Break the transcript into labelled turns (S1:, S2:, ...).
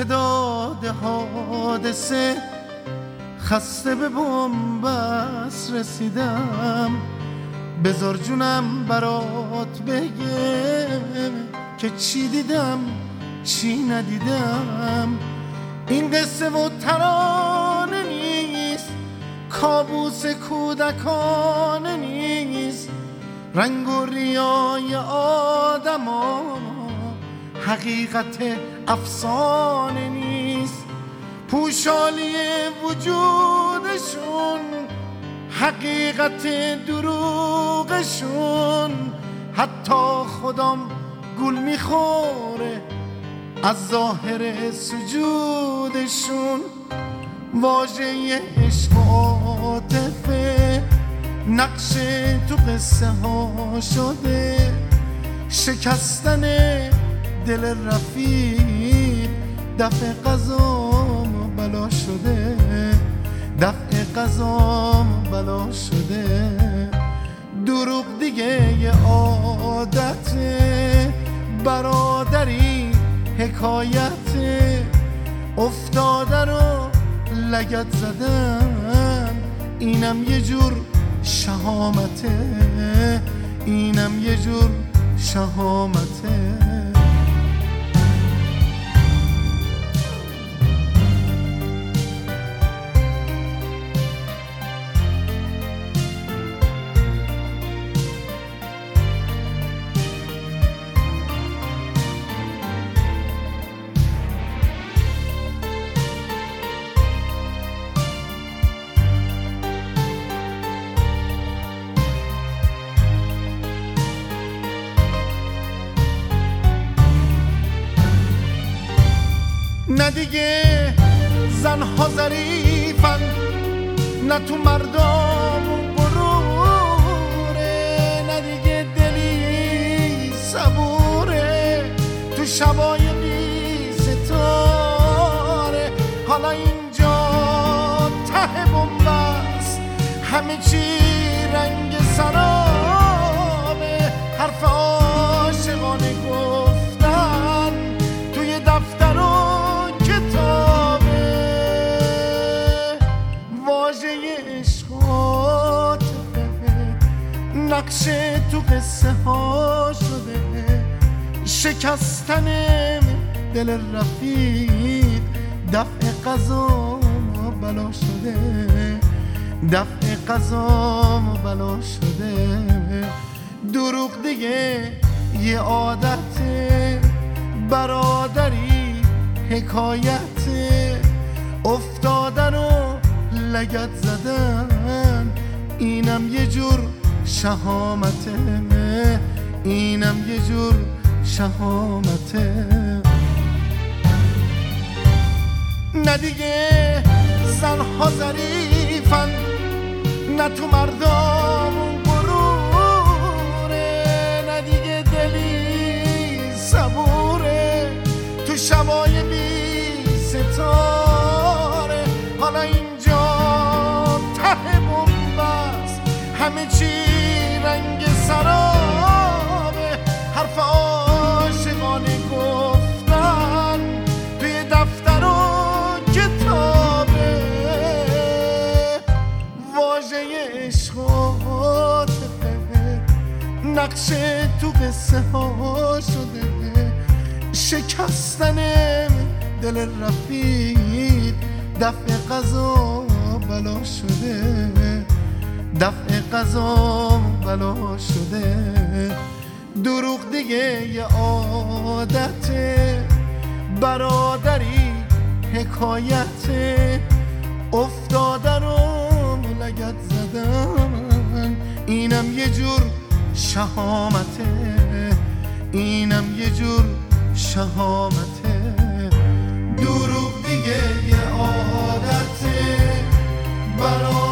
S1: امتداد حادثه خسته به بنبست رسیدم. بذار جونم برات بگم که چی دیدم چی ندیدم. این قصه و ترانه نیست، کابوس کودکانه نیست. رنگ و ریای آدم ها حقیقت افسانه نیست. پوشالی وجودشون حقیقت دروغشون. حتی خودم گول میخوره از ظاهر سجودشون. واژه عشق و عاطفه نقش تو قصه ها شده. شکستن دل رفیق دفع قضام بلا شده. دفع قضام بلا شده. دروغ دیگه یه عادته، برادری حکایته. افتاده رو لگد زدن، اینم یه جور شهامته. اینم یه جور شهامته. نه دیگه زنها ظریفن، نه تو مردم غروره. نه دیگه دلی صبوره تو شبای بی ستاره. حالا اینجا ته بنبست، همه چی رنگ سرابه. حرف عاشقانه گفتن توی دفتر و نقش تو قصه ها شده. شکستن دل رفیق دفع قضا بلا شده. دفع قضا بلا شده. دروغ دیگه یه عادته، برادری حکایته. افتادن و لگد زدن، اینم یه جور شهامته. اینم یه جور شهامته. نه دیگه زنها ظریفن، نه تو مردم غروره. نه دیگه دلی صبوره تو شبای بی ستاره. حالا اینجا ته بنبست، همه چی رنگ سرابه. حرف عاشقانه گفتن توی دفتر و کتابه. واژه عشق و عاطفه نقش تو قصه ها شده. شکستن دل رفیق دفع قضا بلا شده. دفع قضا بلا شده. دروغ دیگه یه عادته، برادری حکایته. افتاده رو لگد زدن، اینم یه جور شهامته. اینم یه جور شهامته. دروغ دیگه یه عادته، برادری